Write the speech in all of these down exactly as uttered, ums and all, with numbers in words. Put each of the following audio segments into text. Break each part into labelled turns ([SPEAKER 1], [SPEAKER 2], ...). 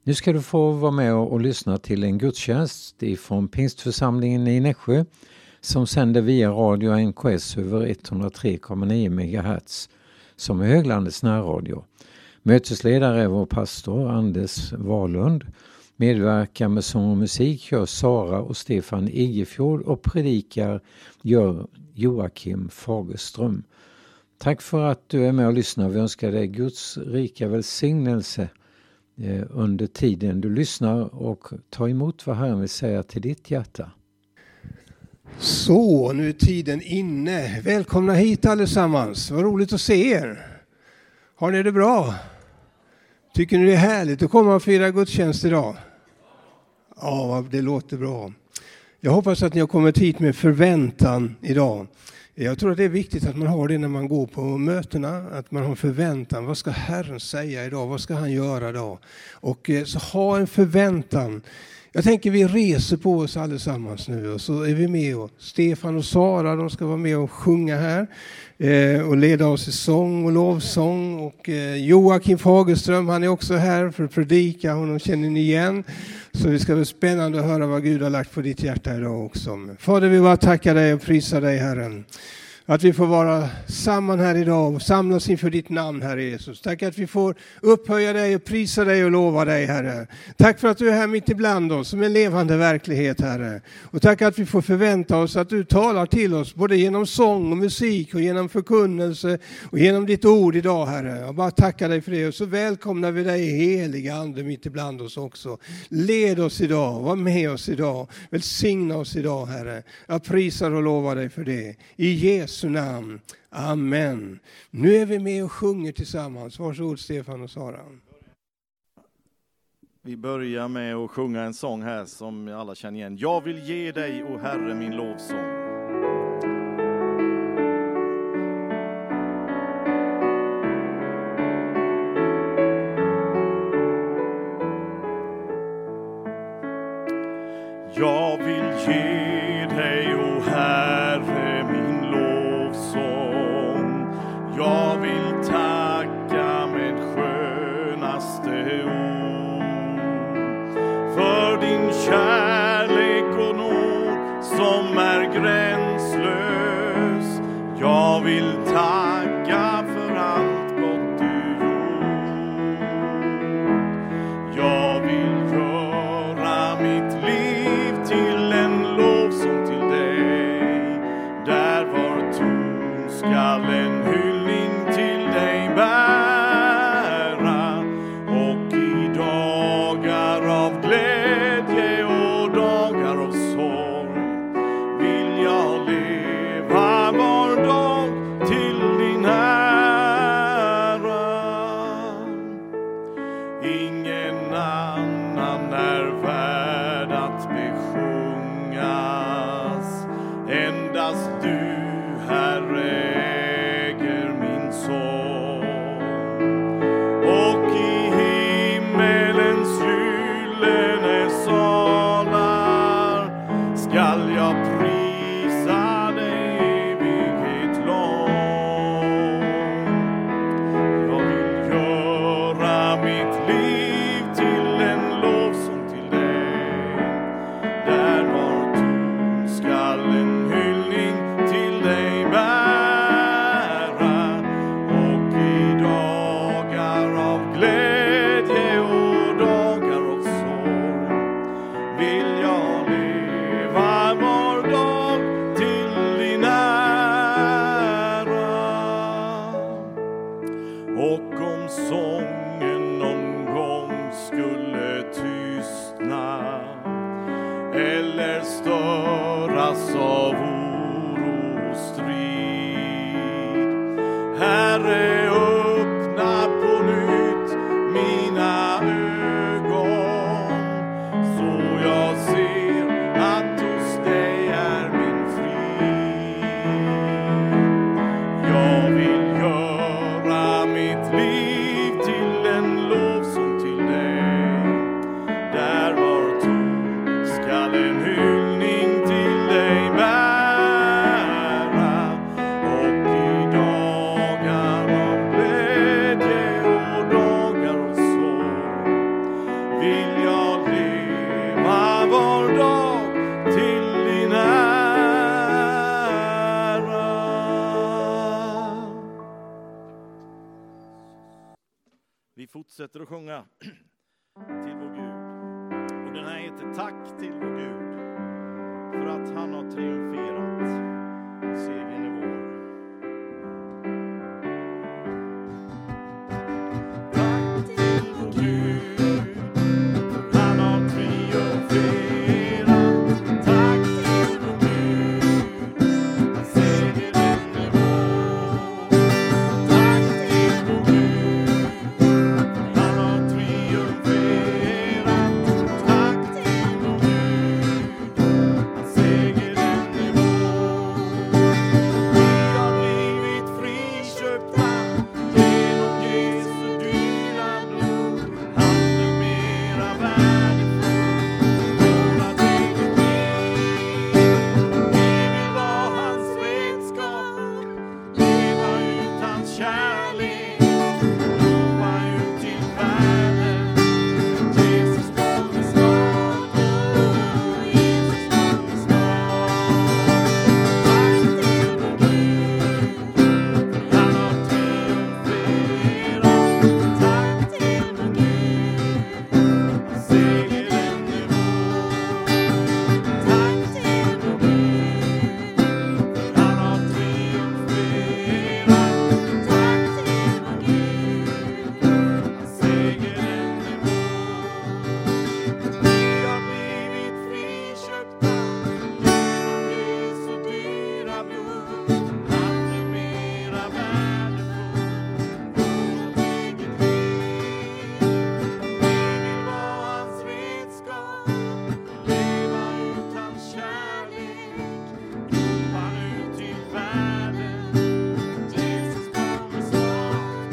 [SPEAKER 1] Nu ska du få vara med och, och lyssna till en gudstjänst ifrån Pingstförsamlingen i Nässjö som sänder via radio N K S över etthundratre komma nio megahertz som är Höglandets närradio. Mötesledare är vår pastor Anders Wahlund. Medverkar med sång och musik gör Sara och Stefan Igefjord och predikar gör Joakim Fagerström. Tack för att du är med och lyssnar. Vi önskar dig Guds rika välsignelse under tiden du lyssnar och ta emot vad Herren vill säga till ditt hjärta.
[SPEAKER 2] Så, nu är tiden inne. Välkomna hit allesammans. Vad roligt att se er. Har ni det bra? Tycker ni det är härligt att komma och fira gudstjänst idag? Ja, det låter bra. Jag hoppas att ni har kommit hit med förväntan idag. Jag tror att det är viktigt att man har det när man går på mötena. Att man har förväntan. Vad ska Herren säga idag? Vad ska han göra idag? Och så ha en förväntan. Jag tänker vi reser på oss allesammans nu och så är vi med. Och Stefan och Sara, de ska vara med och sjunga här. Eh, och leda oss i sång och lovsång. Och eh, Joakim Fagerström, han är också här för att predika. Honom känner ni igen. Så det ska bli spännande att höra vad Gud har lagt på ditt hjärta idag också. Fader, vi bara tackar dig och prisar dig, Herren. Att vi får vara samman här idag och samlas inför ditt namn, Herre Jesus. Tack att vi får upphöja dig och prisa dig och lova dig, Herre. Tack för att du är här mitt ibland oss som en levande verklighet, Herre. Och tack att vi får förvänta oss att du talar till oss både genom sång och musik och genom förkunnelse och genom ditt ord idag, Herre. Jag bara tackar dig för det och så välkomnar vi dig, heliga Ande, mitt ibland oss också. Led oss idag, var med oss idag, välsigna oss idag, Herre. Jag prisar och lovar dig för det. I Jesu namn. Amen. Nu är vi med och sjunger tillsammans. Varsågod Stefan och Sara.
[SPEAKER 3] Vi börjar med att sjunga en sång här som alla känner igen. Jag vill ge dig, o Herre, min lovsång. Jag vill ge dig, o Herre, min lovsång. Jag vill tacka med skönaste ord för din kärlek och nåd som är gränslös. Jag vill tacka för allt gott du gjort. Jag vill göra mitt liv till en lovsång till dig. Där var ton skall en hyllning till dig bära. Och i dagar av glädje och dagar av sorg vill jag leva var dag till din ära. Ingen annan är värd att besjungas. Endast du, Herre, äger min sång. Och i himmelens gyllene salar skall jag prisa dig evighet lång. Jag vill göra mitt liv till en lovsång till dig. Där var ton skall en hyllning till dig bära. Och i dagar av glädje och dagar av sorg vill jag leva var dag till din ära. Och om sången någon gång skulle tystna eller störas av oro och strid, Herre, öppna på nytt mina ögon så jag ser att hos dig är min frid. Jag vill göra mitt liv till en lovsång till dig. Där var ton skall en hyllning till dig bära. Och i dagar av glädje och dagar av sorg vill jag leva var dag till din ära. Vi fortsätter att sjunga till vår Gud. Och den här heter Tack till vår Gud för att han har triumferat. Segern är vår. Tack till vår Gud för han har triumferat. Tack till vår Gud, segern är vår. Tack till vår Gud för han har triumferat. Tack till vår Gud, segern är vår. Vi har blivit friköpta genom Jesu dyra blod. Han är mera värdefull vårat eget liv. Vi vill vara hans redskap, leva ut hans kärlek, ropa ut till världen. Jesus kommer snart, oh, Jesus kommer snart. Tack till vår Gud, han har triumferat. Tack till vår Gud, segern är vår. Tack till vår Gud, han har triumferat. Tack till vår Gud, segern är vår. Vi har blivit friköpta genom Jesu dyra blod. Han är mera värdefull vårat eget liv. Vi vill vara hans redskap, leva ut hans kärlek, ropa ut till världen. Jesus kommer snart,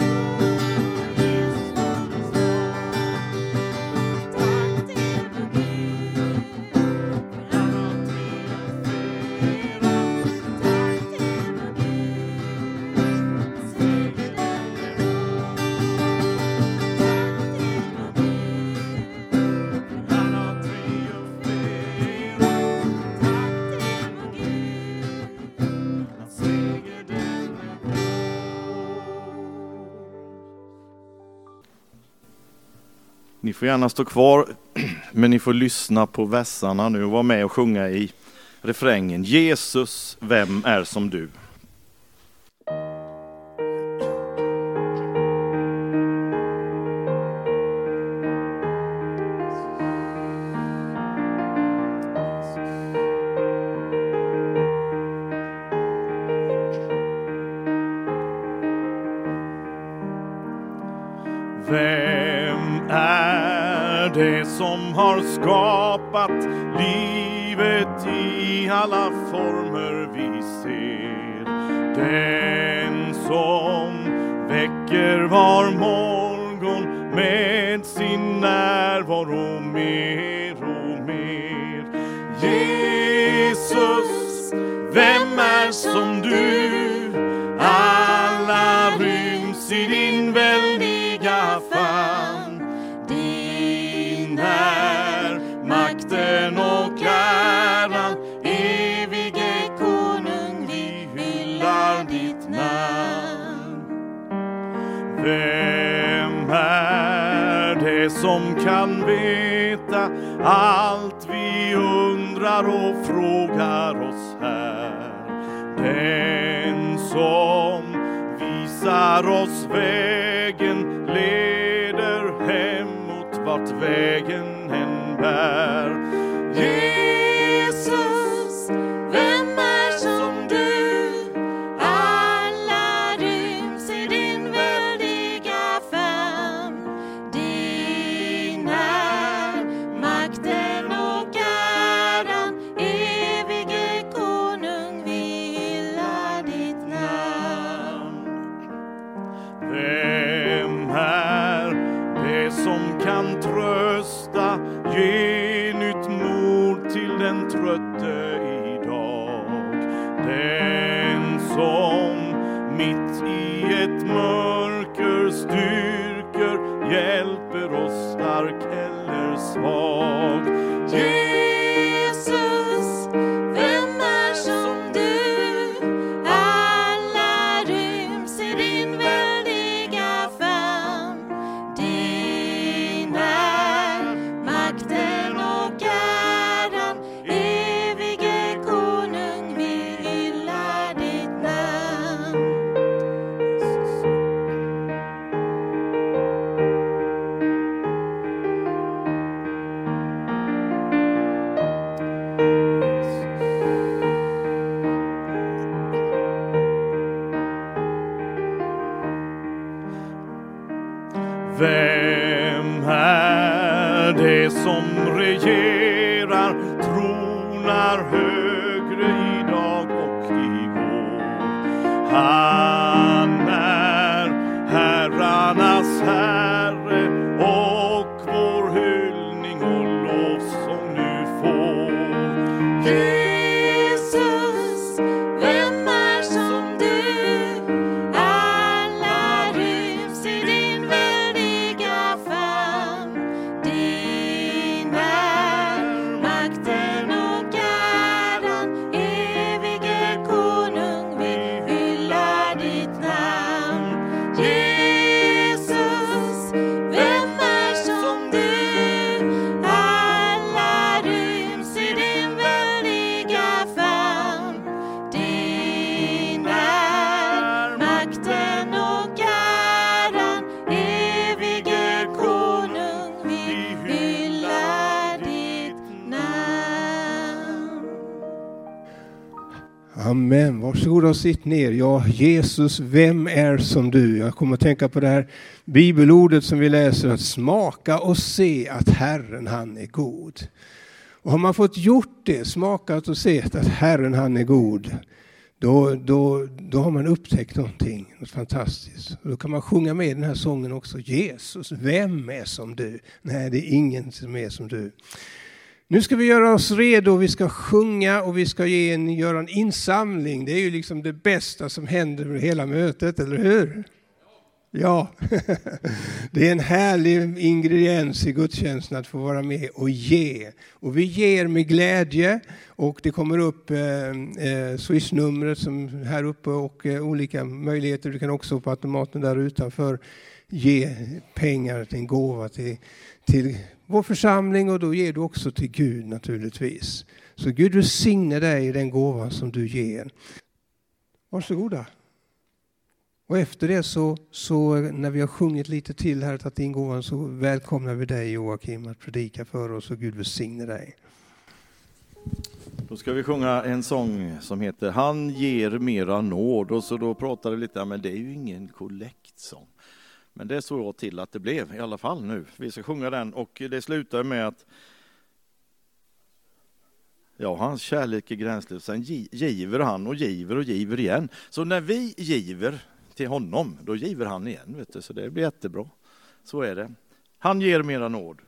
[SPEAKER 3] Jesus kommer snart. Tack till vår Gud, för han har triumferat. Tack till vår Gud, segern är vår. Tack till vår Gud, för han har triumferat. Tack till vår Gud, att segern är vår. Ni får gärna stå kvar, men ni får lyssna på vässarna nu och vara med och sjunga i refrängen. Jesus, vem är som du? Vem är det som har skapat livet i alla former vi ser? Den som väcker var morgon med sin närvaro mer och mer. Jesus, vem är som du? Alla ryms i din väldiga famn. Din är makten och äran, evige konung, vi hyllar ditt namn. Vem är det som kan veta allt vi undrar och frågar oss här? Den som visar oss vägen, leder hem mot vart vägen än bär. Jesus, vem är som du? Alla ryms i din väldiga famn. Din är makten och äran, evige konung, vi hyllar ditt namn. Vem är det som kan trösta, ge nytt mod till den trötte idag? Den som mitt i ett mörker styrker, hjälper oss stark eller är svag.
[SPEAKER 4] Jesus, vem är som du? Alla ryms i din väldiga famn. Din är makten och äran, evige konung, vi hyllar ditt namn.
[SPEAKER 3] Vem är det som regerar, tronar högre idag och igår? Han är herrarnas herre och vår hyllning och lovsång nu får.
[SPEAKER 4] Jesus, vem är som du? Alla ryms i din väldiga famn. Din är makten och äran, evige konung, vi hyllar ditt namn. Jesus, vem är som du? Alla ryms i din väldiga famn. Din är makten och äran, evige konung, vi hyllar ditt namn.
[SPEAKER 2] Amen. Varsågoda och sitt ner. Ja, Jesus, vem är som du? Jag kommer att tänka på det här bibelordet som vi läser, att smaka och se att Herren, han är god. Och har man fått gjort det, smakat och sett att Herren, han är god, då, då, då har man upptäckt någonting, något fantastiskt. Och då kan man sjunga med den här sången också. Jesus, vem är som du? Nej, det är ingen som är som du. Nu ska vi göra oss redo, vi ska sjunga och vi ska ge en, göra en insamling. Det är ju liksom det bästa som händer med hela mötet, eller hur? Ja, det är en härlig ingrediens i gudstjänsten att få vara med och ge. Och vi ger med glädje, och det kommer upp eh, eh, Swish-numret som här uppe och eh, olika möjligheter. Du kan också på automaten där utanför ge pengar till en gåva till, till vår församling, och då ger du också till Gud naturligtvis. Så Gud välsigne dig i den gåvan som du ger. Varsågoda. Och efter det så, så när vi har sjungit lite till här, tagit in gåvan, så välkomnar vi dig, Joakim, att predika för oss, och Gud välsigne dig.
[SPEAKER 3] Då ska vi sjunga en sång som heter Han ger mera nåd. Och så då pratar vi lite, men det är ju ingen kollektsång. Men det såg jag till att det blev i alla fall nu. Vi ska sjunga den, och det slutar med att ja, hans kärlek är gränslös. Sen giver han och giver och giver igen. Så när vi giver till honom, då giver han igen, vet du. Så det blir jättebra. Så är det. Han ger mera nåd.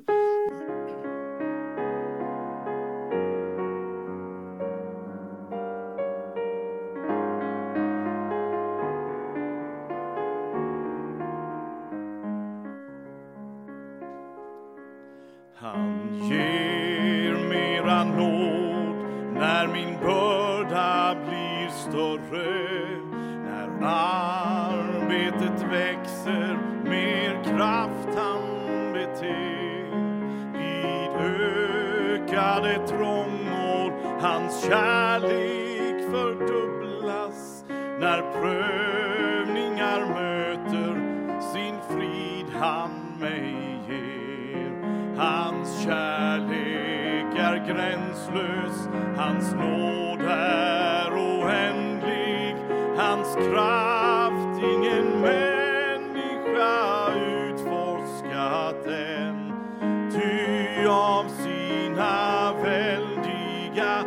[SPEAKER 3] Han ger mera nåd när min börda blir större, när arbetet växer, mer kraft han beter. Vid ökade trångmål hans kärlek fördubblas, när prövningar möter sin frid han mig ger. Hans kärlek är gränslös, hans nåd är oändlig, hans kraft ingen människa utforskat än. Ty av sina väldiga,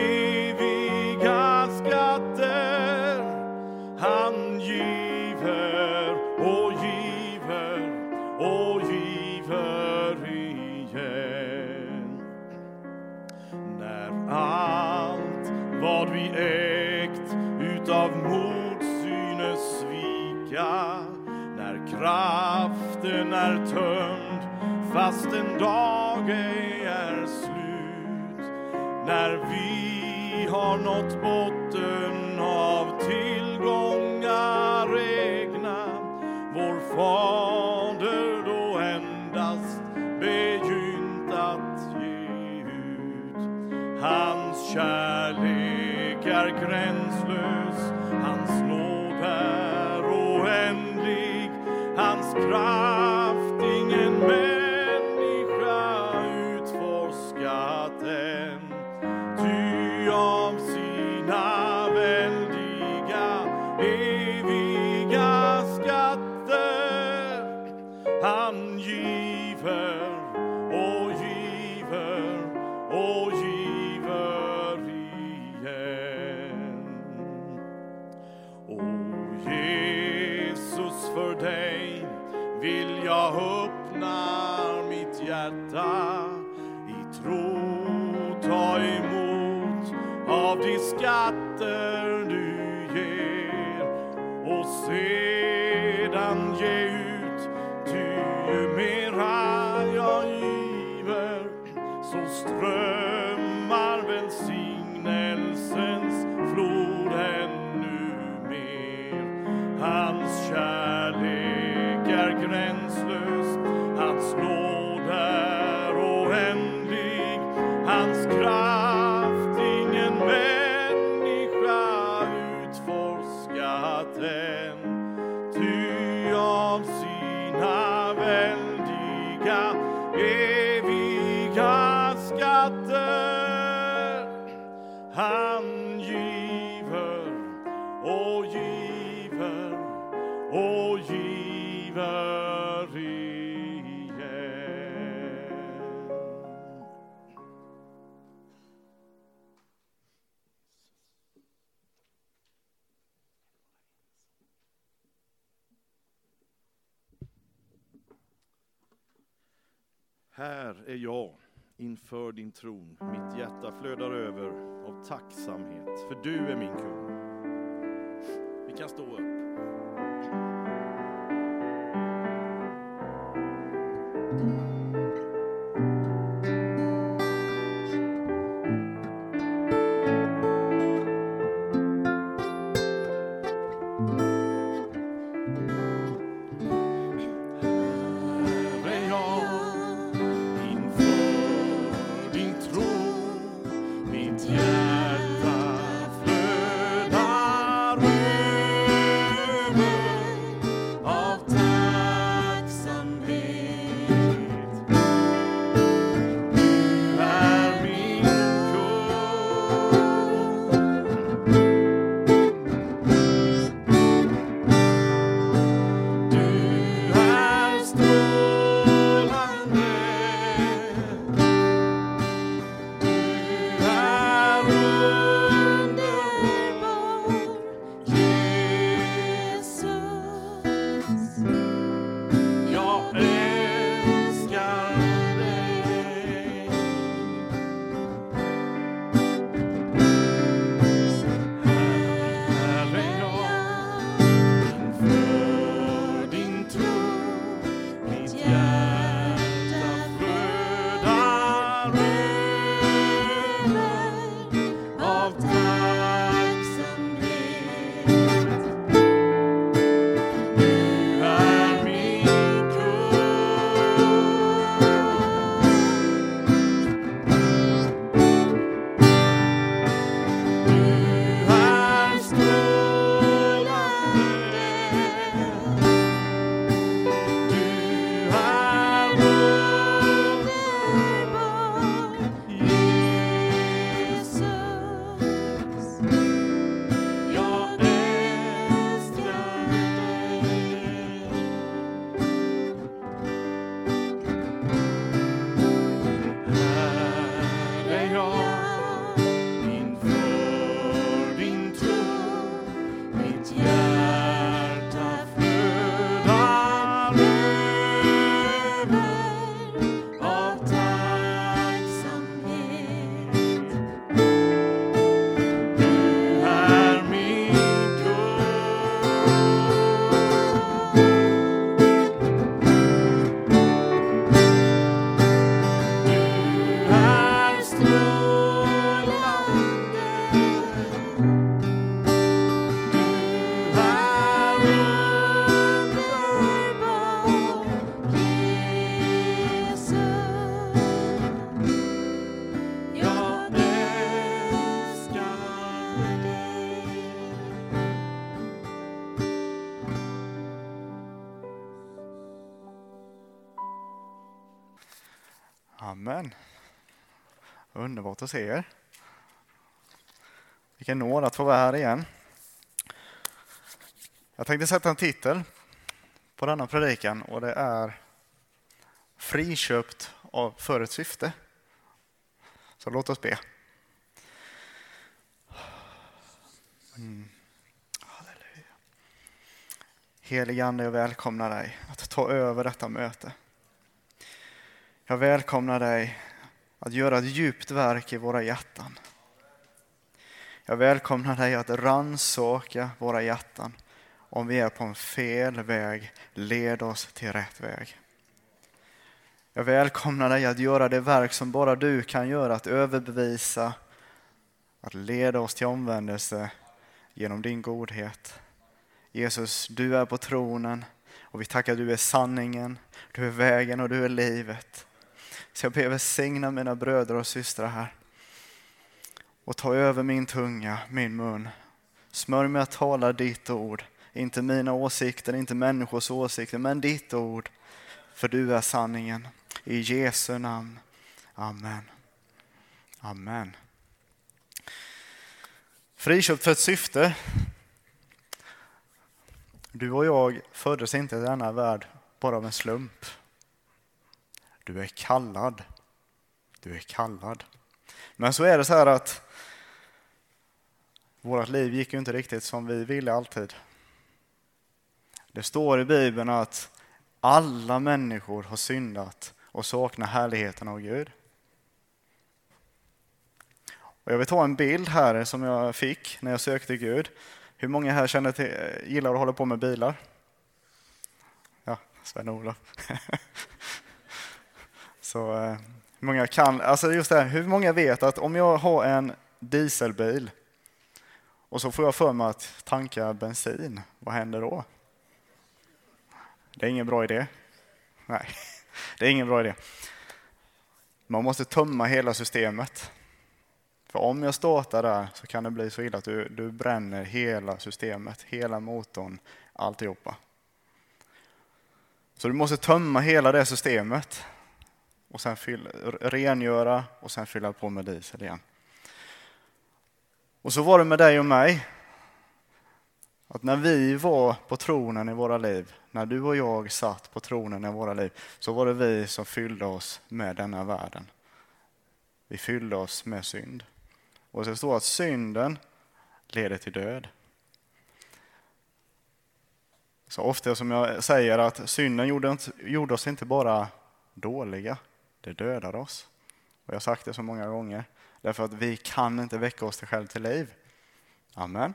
[SPEAKER 3] eviga skatter han giver och giver och giver igen. När allt vad vi ägt utav mod synes svika, när kraften är tömd fast en dag ej är slut. När vi har nått botten av tillgångar egna, vår fader då endast begynt att ge ut. Hans kärlek är gränslös, hans nåd är oändlig, hans kraft ingen människa utforskat än. Ty av sina väldiga eviga skatter han giver och giver och giver igen. O Jesus, för dig vill jag öppna mitt hjärta, i tro ta emot av de skatter du ger, och sedan ge ut. Ty ju mera jag giver, så strömmar välsignelsens flod ännu mer. Hans kärlek är gränslös, hans nåd är oändlig, hans kraft ingen människa utforskat än. Ty av sina väldiga eviga skatter han giver och giver och giver igen.
[SPEAKER 5] Här är jag inför din tron, mitt hjärta flödar över av tacksamhet, för du är min kung. Vi kan stå upp.
[SPEAKER 3] Hjärta flödar över Amen. Underbart att se er. Vilken nåd att få vara här igen. Jag tänkte sätta en titel på denna predikan och det är friköpt av för ett syfte. Så låt oss be. Mm. Halleluja. Helige Ande, jag välkomnar dig att ta över detta möte. Jag välkomnar dig att göra ett djupt verk i våra hjärtan. Jag välkomnar dig att rannsaka våra hjärtan. Om vi är på en fel väg, led oss till rätt väg. Jag välkomnar dig att göra det verk som bara du kan göra, att överbevisa, att leda oss till omvändelse genom din godhet. Jesus, du är på tronen och vi tackar att du är sanningen, du är vägen och du är livet. Så jag ber välsigna mina bröder och systrar här. Och ta över min tunga, min mun. Smörj mig att tala ditt ord. Inte mina åsikter, inte människors åsikter, men ditt ord. För du är sanningen. I Jesu namn. Amen. Amen. Friköpt för ett syfte. Du och jag föddes inte i denna värld bara av en slump. Du är kallad. Du är kallad. Men så är det så här att vårt liv gick ju inte riktigt som vi ville alltid. Det står i Bibeln att alla människor har syndat och saknar härligheten av Gud. Och jag vill ta en bild här som jag fick när jag sökte Gud. Hur många här känner till, gillar att hålla på med bilar? Ja, Sven-Olof. Så hur många kan, alltså just det här, hur många vet att om jag har en dieselbil och så får jag för mig att tanka bensin, vad händer då? Det är ingen bra idé. Nej, det är ingen bra idé. Man måste tömma hela systemet. För om jag startar där så kan det bli så illa att du, du bränner hela systemet, hela motorn, alltihopa. Så du måste tömma hela det systemet och sen fylla, rengöra och sen fylla på med diesel igen. Och så var det med dig och mig. Att när vi var på tronen i våra liv, när du och jag satt på tronen i våra liv, så var det vi som fyllde oss med denna världen. Vi fyllde oss med synd. Och så står att synden leder till död. Så ofta som jag säger att synden gjorde, inte, gjorde oss inte bara dåliga, det dödade oss. Och jag har sagt det så många gånger. Därför att vi kan inte väcka oss till själv till liv. Amen.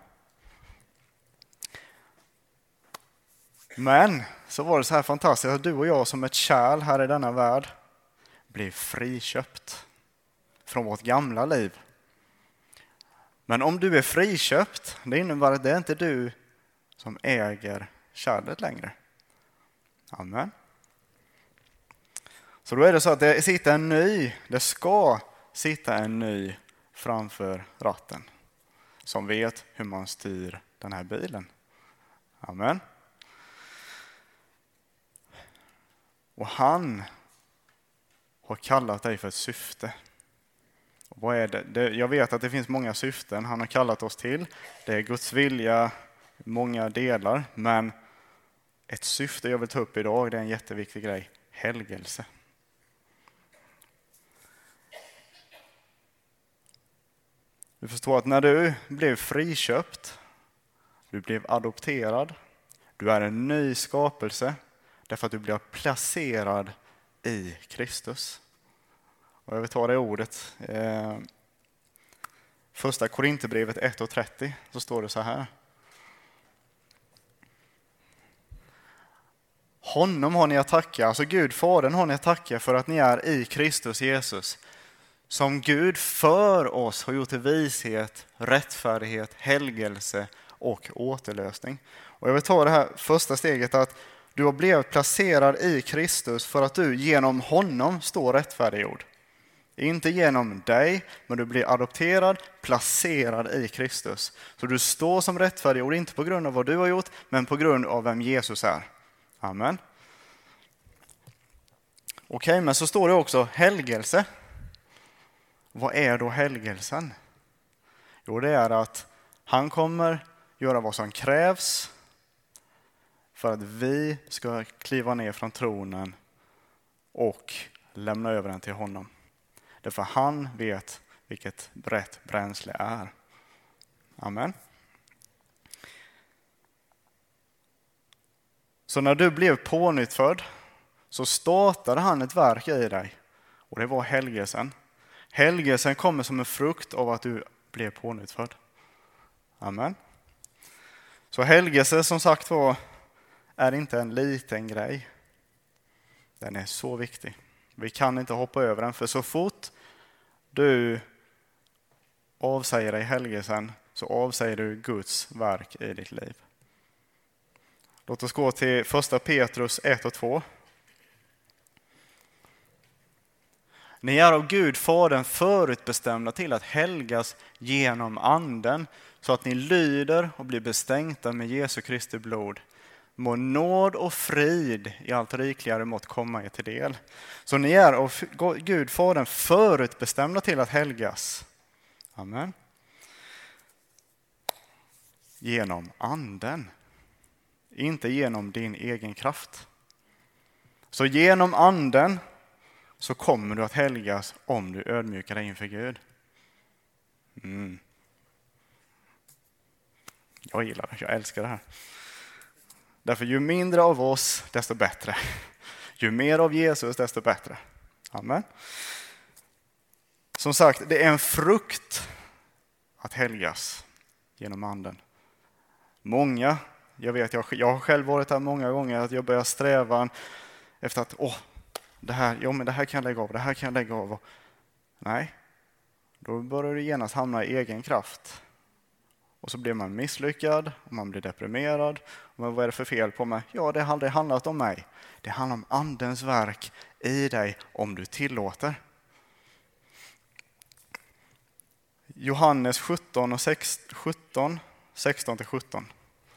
[SPEAKER 3] Men så var det så här fantastiskt att du och jag som ett kärl här i denna värld blev friköpt från vårt gamla liv. Men om du är friköpt, det innebär att det är inte du som äger kärlet längre. Amen. Så då är det så att det sitter en ny, det ska sitta en ny framför ratten som vet hur man styr den här bilen. Amen. Och han har kallat dig för ett syfte. Och vad är det? det? Jag vet att det finns många syften han har kallat oss till. Det är Guds vilja, många delar. Men ett syfte jag vill ta upp idag, det är en jätteviktig grej. Helgelse. Du förstår att när du blev friköpt, du blev adopterad, du är en ny skapelse därför att du blev placerad i Kristus. Och jag vill ta det ordet. Eh, första Korinthierbrevet ett och trettio så står det så här. Honom har ni att tacka, alltså Gud, Fadern har ni att tacka för att ni är i Kristus Jesus. Som Gud för oss har gjort till vishet, rättfärdighet, helgelse och återlösning. Och jag vill ta det här första steget att du har blivit placerad i Kristus för att du genom honom står rättfärdiggjord. Inte genom dig, men du blir adopterad, placerad i Kristus. Så du står som rättfärdiggjord, inte på grund av vad du har gjort, men på grund av vem Jesus är. Amen.
[SPEAKER 6] Okej, men så står det också helgelse. Vad är då helgelsen? Jo, det är att han kommer göra vad som krävs för att vi ska kliva ner från tronen och lämna över den till honom. Därför han vet vilket rätt bränsle är. Amen. Så när du blev pånyttfödd så startade han ett verk i dig. Och det var helgelsen. Helgelsen kommer som en frukt av att du blev pånyttfödd. Amen. Så helgelse som sagt var är inte en liten grej. Den är så viktig. Vi kan inte hoppa över den, för så fort du avsäger dig helgelsen så avsäger du Guds verk i ditt liv. Låt oss gå till första Petrus ett och två. Ni är av Gud Fadern förutbestämda till att helgas genom anden, så att ni lyder och blir bestänkta med Jesu Kristi blod. Må nåd och frid i allt rikligare mått komma er till del. Så ni är av Gud Fadern förutbestämda till att helgas. Amen. Genom anden. Inte genom din egen kraft. Så genom anden så kommer du att helgas om du ödmjukar dig inför Gud. Mm. Jag gillar det, jag älskar det här. Därför ju mindre av oss, desto bättre. Ju mer av Jesus, desto bättre. Amen. Som sagt, det är en frukt att helgas genom anden. Många, jag vet, jag, jag har själv varit här många gånger, att jag börjar sträva efter att, åh, det här, ja, men det här kan jag lägga av, det här kan jag lägga av. Nej, då börjar du genast hamna i egen kraft. Och så blir man misslyckad och man blir deprimerad. Men vad är det för fel på mig? Ja, det har aldrig handlat om mig. Det handlar om andens verk i dig om du tillåter. Johannes sjutton och sjutton, sexton till sjutton.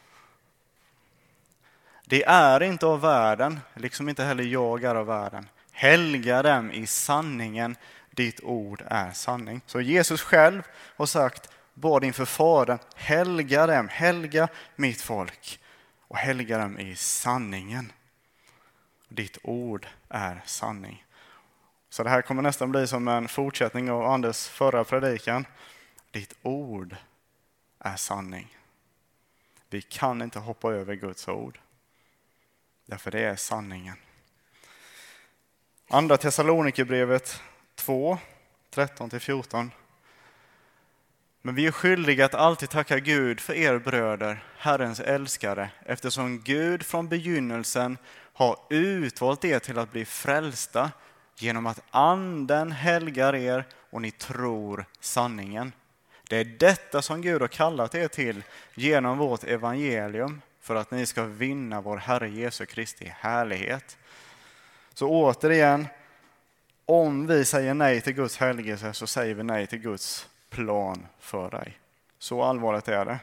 [SPEAKER 6] Det är inte av världen, liksom inte heller jag är av världen. Helga dem i sanningen, ditt ord är sanning. Så Jesus själv har sagt, bad inför Fadern, helga dem, helga mitt folk och helga dem i sanningen. Ditt ord är sanning. Så det här kommer nästan bli som en fortsättning av Anders förra predikan. Ditt ord är sanning. Vi kan inte hoppa över Guds ord. Därför det är sanningen. Andra Thessalonikerbrevet två, tretton till fjorton. Men vi är skyldiga att alltid tacka Gud för er bröder, Herrens älskare, eftersom Gud från begynnelsen har utvalt er till att bli frälsta genom att anden helgar er och ni tror sanningen. Det är detta som Gud har kallat er till genom vårt evangelium, för att ni ska vinna vår Herre Jesu Kristi härlighet. Så återigen, om vi säger nej till Guds helgelse så säger vi nej till Guds plan för dig. Så allvarligt är det.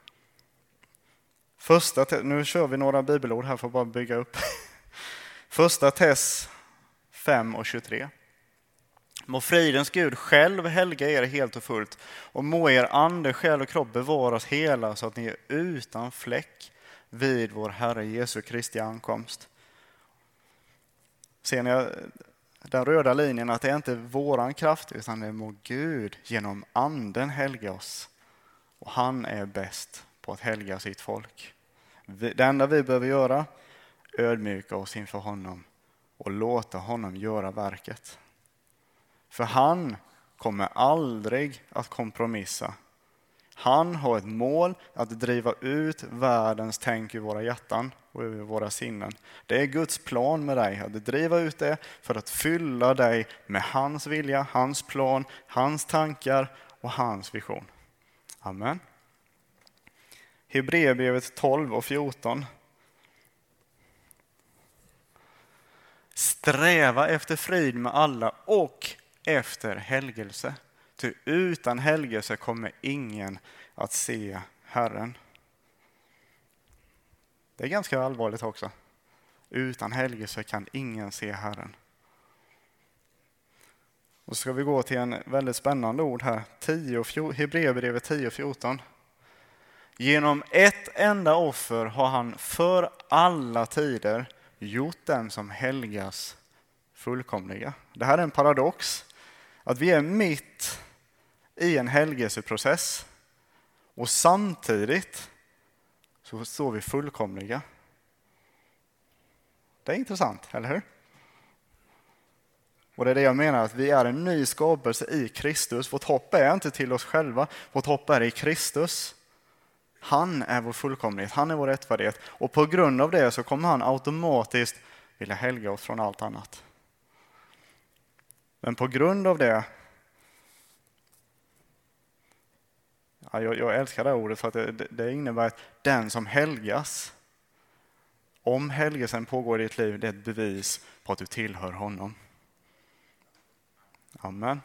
[SPEAKER 6] Första, nu kör vi några bibelord här för att bara bygga upp. Första Tess fem och tjugotre. Må fridens Gud själv helga er helt och fullt, och må er ande, själ och kropp bevaras hela, så att ni är utan fläck vid vår Herre Jesu Kristi ankomst. Ser ni den röda linjen, att det är inte våran kraft utan det må Gud genom anden helga oss. Och han är bäst på att helga sitt folk. Det enda vi behöver göra, ödmjuka oss inför honom och låta honom göra verket. För han kommer aldrig att kompromissa. Han har ett mål att driva ut världens tänk ur våra hjärtan och ur våra sinnen. Det är Guds plan med dig, att driva ut det för att fylla dig med hans vilja, hans plan, hans tankar och hans vision. Amen. Hebreerbrevet tolv och fjorton. Sträva efter frid med alla och efter helgelse. Ty utan helgelse kommer ingen att se Herren. Det är ganska allvarligt också. Utan helgelse kan ingen se Herren. Och så ska vi gå till en väldigt spännande ord här. Hebreerbrevet tio fjorton. Genom ett enda offer har han för alla tider gjort dem som helgas fullkomliga. Det här är en paradox. Att vi är mitt i en helgelseprocess och samtidigt så står vi fullkomliga. Det är intressant, eller hur? Och det är det jag menar, att vi är en ny skapelse i Kristus. Vårt hopp är inte till oss själva, vårt hopp är i Kristus. Han är vår fullkomlighet, han är vår rättfärdighet. Och på grund av det så kommer han automatiskt vilja helga oss från allt annat. Men på grund av det, ja, jag, jag älskar det här ordet för att det, det innebär att den som helgas, om helgelsen pågår i ditt liv, det är ett bevis på att du tillhör honom. Amen.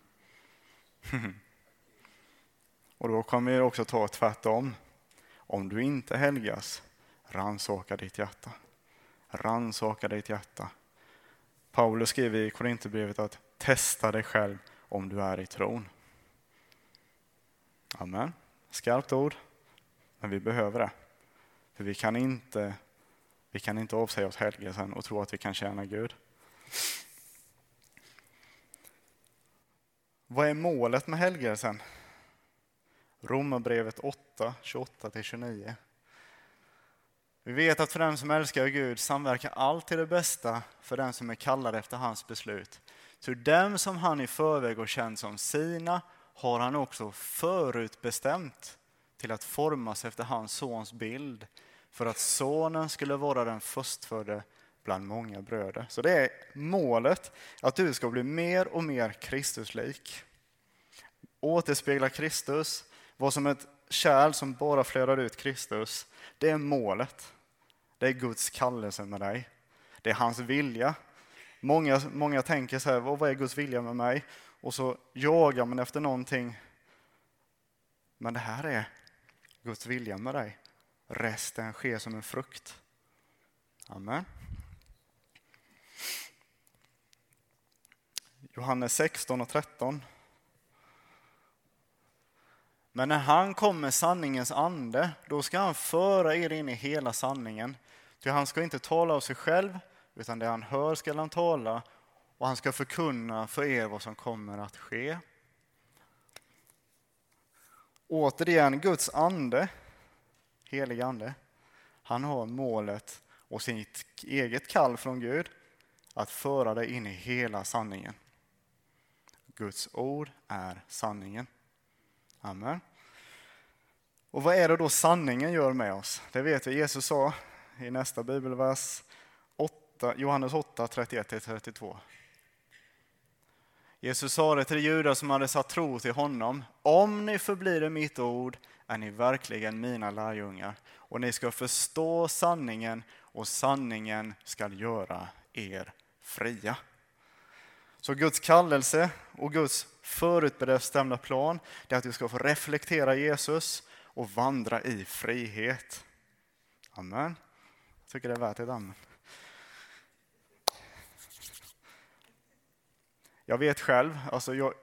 [SPEAKER 6] Och då kommer vi också ta tvärtom. Om du inte helgas, rannsaka ditt hjärta. Rannsaka ditt hjärta. Paulus skriver i Korinthierbrevet att testa dig själv om du är i tron. Amen. Skarpt ord, men vi behöver det. För vi kan inte, vi kan inte avsäga oss helgelsen och tro att vi kan tjäna Gud. Vad är målet med helgelsen? Romarbrevet åtta, tjugoåtta till tjugonio. Vi vet att för den som älskar Gud samverkar allt till det bästa för den som är kallad efter hans beslut. Till dem som han i förväg och känt som sina har han också förutbestämt till att formas efter hans sons bild, för att sonen skulle vara den förstfödde bland många bröder. Så det är målet, att du ska bli mer och mer Kristuslik. Återspegla Kristus, vara som ett kärl som bara flödar ut Kristus. Det är målet. Det är Guds kallelse med dig. Det är hans vilja. Många, många tänker så här, vad är Guds vilja med mig? Och så jagar man efter någonting. Men det här är Guds vilja med dig. Resten sker som en frukt. Amen. Johannes sexton och tretton. Men när han kommer sanningens ande, då ska han föra er in i hela sanningen. Ty han ska inte tala av sig själv, utan det han hör ska han tala, och han ska förkunna för er vad som kommer att ske. Återigen, Guds ande, helig ande, han har målet och sitt eget kall från Gud att föra dig in i hela sanningen. Guds ord är sanningen. Amen. Och vad är det då sanningen gör med oss? Det vet vi. Jesus sa i nästa bibelvers, åtta, Johannes åtta, trettioett till trettiotvå. Jesus sa det till de judar som hade satt tro till honom. Om ni förblir i mitt ord är ni verkligen mina lärjungar. Och ni ska förstå sanningen, och sanningen ska göra er fria. Så Guds kallelse och Guds förutbestämda plan är att du ska få reflektera Jesus och vandra i frihet. Amen. Jag tycker det är värt ett amen. Jag vet själv, alltså jag...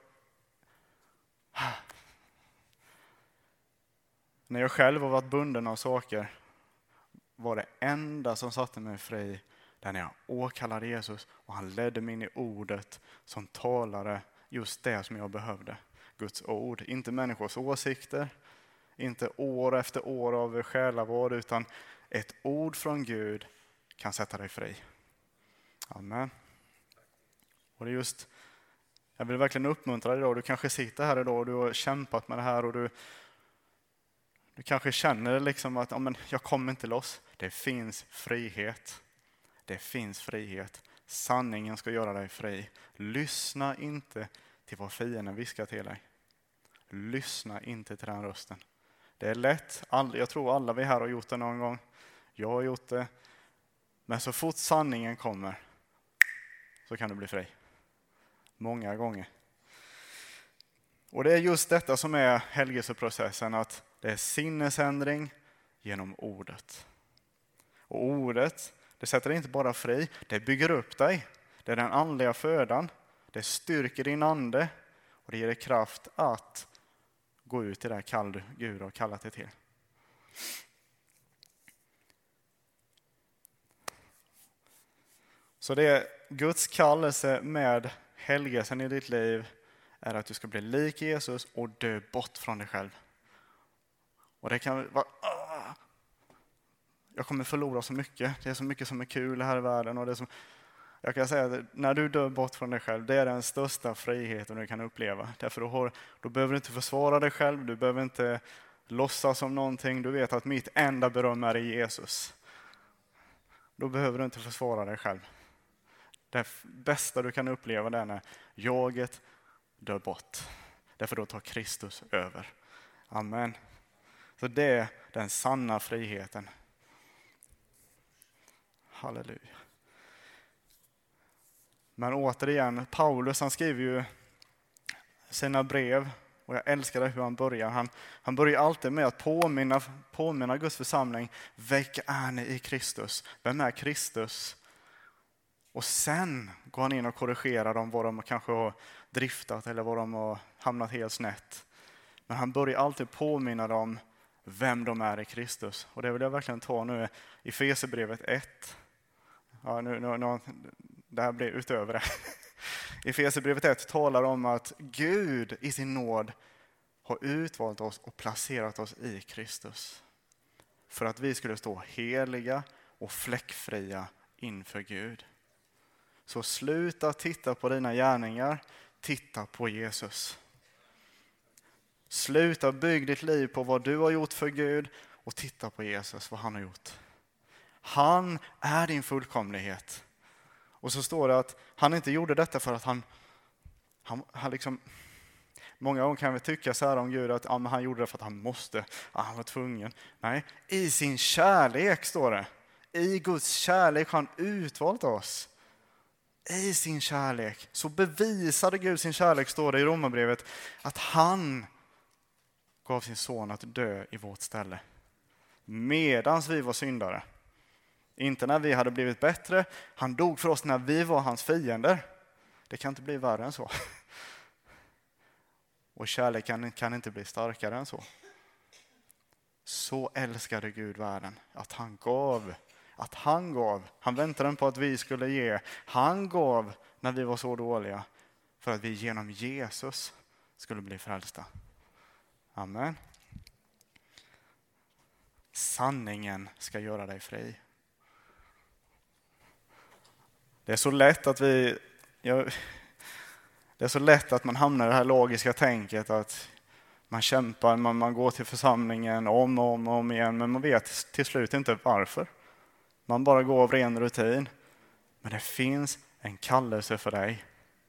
[SPEAKER 6] När jag själv har varit bunden av saker var det enda som satte mig fri där när jag åkallade Jesus och han ledde mig in i ordet som talade just det som jag behövde. Guds ord, inte människors åsikter, inte år efter år av själavård, utan ett ord från Gud kan sätta dig fri. Amen. Och det är just, jag vill verkligen uppmuntra dig idag. Du kanske sitter här idag och du har kämpat med det här och du, du kanske känner liksom att ja, men jag kommer inte loss. Det finns frihet. Det finns frihet. Sanningen ska göra dig fri. Lyssna inte till vad fienden viskar till dig. Lyssna inte till den rösten. Det är lätt. Jag tror alla vi här har gjort det någon gång. Jag har gjort det. Men så fort sanningen kommer så kan du bli fri. Många gånger. Och det är just detta som är helgelseprocessen. Att det är sinnesändring genom ordet. Och ordet, det sätter dig inte bara fri. Det bygger upp dig. Det är den andliga födan. Det styrker din ande och det ger dig kraft att gå ut i det här kall Gud har kallat dig till. Så det är Guds kallelse med helgelsen i ditt liv är att du ska bli lik Jesus och dö bort från dig själv. Och det kan vara, ah, jag kommer förlora så mycket. Det är så mycket som är kul här i världen. Och det som, jag kan säga att när du dör bort från dig själv, det är den största friheten du kan uppleva. Därför då, har, då behöver du inte försvara dig själv, du behöver inte låtsas som någonting. Du vet att mitt enda beröm är i Jesus. Då behöver du inte försvara dig själv. Det bästa du kan uppleva det är när jaget dör bort. Därför då tar Kristus över. Amen. Så det är den sanna friheten. Halleluja. Men återigen, Paulus han skriver ju sina brev. Och jag älskar hur han börjar. Han, han börjar alltid med att påminna, påminna Guds församling. Vilka är ni i Kristus? Vem är Kristus? Och sen går han in och korrigerar dem vad de kanske har driftat eller vad de har hamnat helt snett. Men han börjar alltid påminna dem vem de är i Kristus. Och det vill jag verkligen ta nu i Efesierbrevet ett. Ja, nu, nu, nu, det här blir utöver det. I Efesierbrevet ett talar om att Gud i sin nåd har utvalt oss och placerat oss i Kristus. För att vi skulle stå heliga och fläckfria inför Gud. Så sluta titta på dina gärningar, titta på Jesus. Sluta bygga ditt liv på vad du har gjort för Gud och titta på Jesus, vad han har gjort. Han är din fullkomlighet. Och så står det att han inte gjorde detta för att han, han, han liksom, många gånger kan vi tycka så här om Gud att ja, men han gjorde det för att han måste, ja, han var tvungen. Nej, i sin kärlek står det. I Guds kärlek har han utvalt oss. I sin kärlek så bevisade Gud sin kärlek, står det i Romarbrevet, att han gav sin son att dö i vårt ställe. Medans vi var syndare. Inte när vi hade blivit bättre. Han dog för oss när vi var hans fiender. Det kan inte bli värre än så. Och kärleken kan inte bli starkare än så. Så älskade Gud världen att han gav. Att han gav. Han väntade på att vi skulle ge. Han gav när vi var så dåliga. För att vi genom Jesus skulle bli frälsta. Amen. Sanningen ska göra dig fri. Det är så lätt att vi... Jag, det är så lätt att man hamnar i det här logiska tänket att man kämpar, man, man går till församlingen om och om och om igen, men man vet till slut inte varför. Man bara går av ren rutin. Men det finns en kallelse för dig.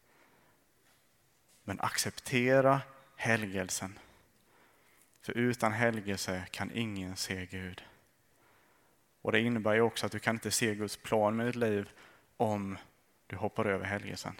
[SPEAKER 6] Men acceptera helgelsen. För utan helgelse kan ingen se Gud. Och det innebär ju också att du kan inte se Guds plan med ditt liv om du hoppar över helgelsen.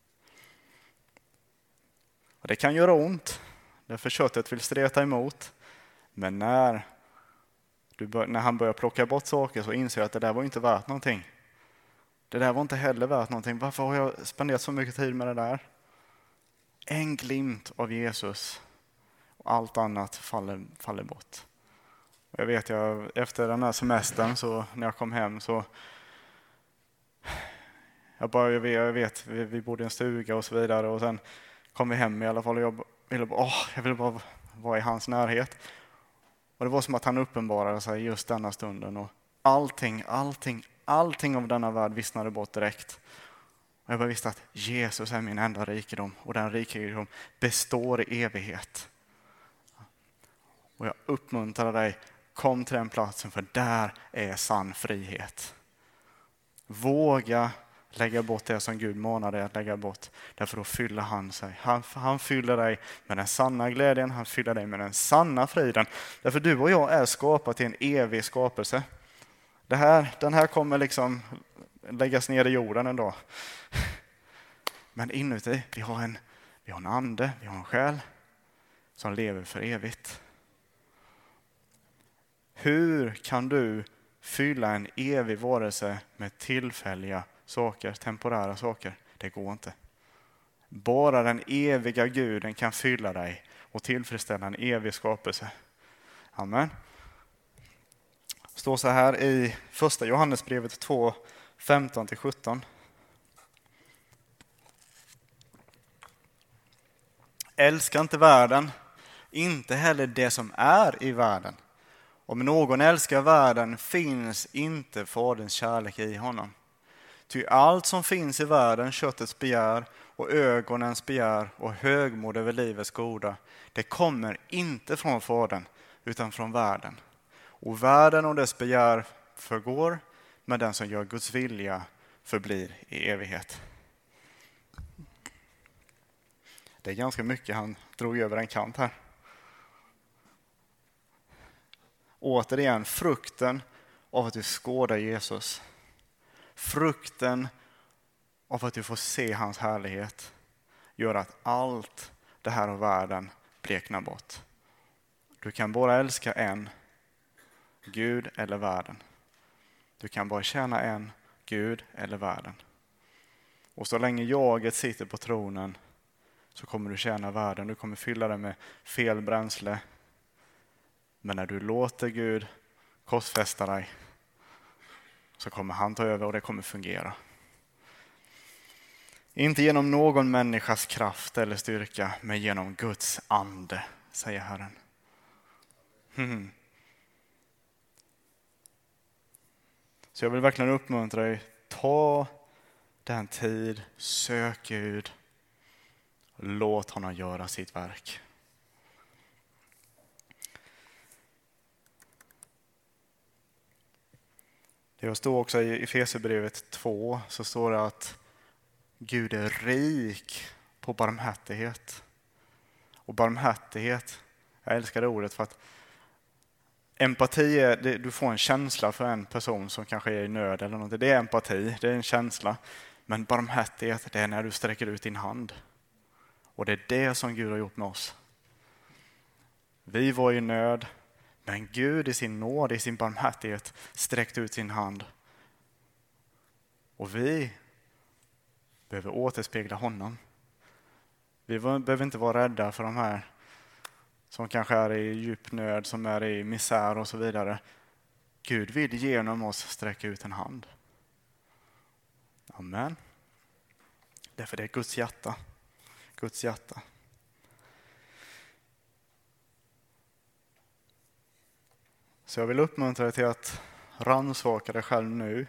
[SPEAKER 6] Och det kan göra ont. Därför köttet vill streta emot. Men när, du bör, när han börjar plocka bort saker så inser jag att det där var inte värt någonting. Det där var inte heller värt någonting. Varför har jag spenderat så mycket tid med det där? En glimt av Jesus. Och allt annat faller, faller bort. Och jag vet, jag, efter den här semestern så när jag kom hem så jag, bara, jag vet, jag vet vi, vi bodde i en stuga och så vidare och sen kom vi hem i alla fall och jag ville bara, åh, jag ville bara vara i hans närhet. Och det var som att han uppenbarade sig just denna stunden och allting, allting, allting av denna värld vissnade bort direkt. Och jag bara visste att Jesus är min enda rikedom och den rikedom består i evighet. Och jag uppmuntrar dig, kom till den platsen för där är sann frihet. Våga lägga bort det som Gud manar dig att lägga bort. Därför då fyller han sig. Han, han fyller dig med den sanna glädjen. Han fyller dig med den sanna friden. Därför du och jag är skapade till en evig skapelse. Det här, den här kommer liksom läggas ner i jorden en dag. Men inuti, vi har en, vi har en ande, vi har en själ som lever för evigt. Hur kan du fylla en evig varelse med tillfälliga saker, temporära saker? Det går inte. Bara den eviga Guden kan fylla dig och tillfredsställa en evig skapelse. Amen. Det står så här i första Johannesbrevet två, femton till sjutton. Älska inte världen, inte heller det som är i världen. Om någon älskar världen finns inte Faderns kärlek i honom. Ty allt som finns i världen, köttets begär och ögonens begär och högmod över livets goda, det kommer inte från Fadern utan från världen. Och världen och dess begär förgår, men den som gör Guds vilja förblir i evighet. Det är ganska mycket han drog över en kant här. Återigen, frukten av att du skådar Jesus. Frukten av att du får se hans härlighet gör att allt det här av världen bleknar bort. Du kan bara älska en, Gud eller världen. Du kan bara tjäna en, Gud eller världen. Och så länge jaget sitter på tronen så kommer du tjäna världen. Du kommer fylla den med fel bränsle. Men när du låter Gud korsfästa dig så kommer han ta över och det kommer fungera. Inte genom någon människas kraft eller styrka, men genom Guds ande, säger Herren. Hmm. Så jag vill verkligen uppmuntra dig, ta den tid, sök Gud, låt honom göra sitt verk. Det står också i Efesierbrevet två, så står det att Gud är rik på barmhärtighet. Och barmhärtighet, jag älskar det ordet för att empati är, det, du får en känsla för en person som kanske är i nöd eller något. Det är empati, det är en känsla. Men barmhärtighet, det är när du sträcker ut din hand. Och det är det som Gud har gjort med oss. Vi var i nöd, men Gud i sin nåd, i sin barmhärtighet sträckte ut sin hand. Och vi behöver återspegla honom. Vi behöver inte vara rädda för de här som kanske är i djup nöd, som är i misär och så vidare. Gud vill genom oss sträcka ut en hand. Amen. Därför det är Guds hjärta. Guds hjärta. Så jag vill uppmuntra dig till att rannsaka dig själv nu.